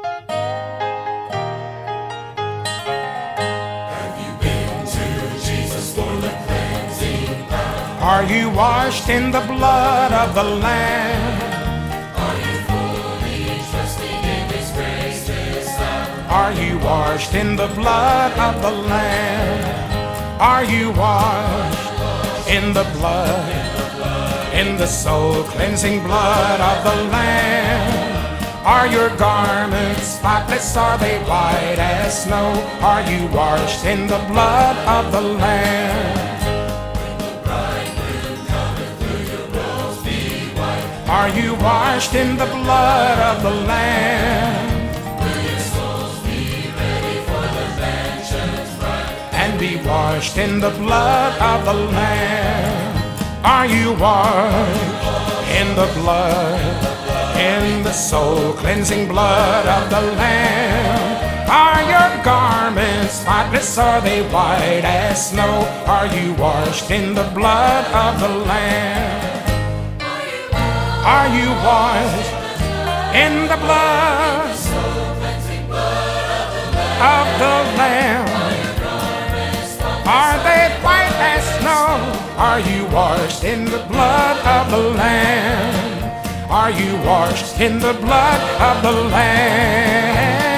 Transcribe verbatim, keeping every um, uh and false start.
Are you washed in the blood of the Lamb? Are you fully trusting in His grace this hour? Are you washed in the blood of the Lamb? Are you washed in the blood, in the soul cleansing blood of the Lamb? Are your garments spotless? Are they white as snow? Are you washed in the blood of the Lamb? Are you washed in the blood of the Lamb? Will your souls be ready for the mansions bright? And be washed in the blood of the Lamb. Are you washed in the blood, in the soul cleansing blood of the Lamb? Are your garments spotless? Are they white as snow? Are you washed in the blood of the Lamb? Are you washed in the blood of the Lamb? Are they white as snow? Are you washed in the blood of the Lamb? Are you washed in the blood of the Lamb?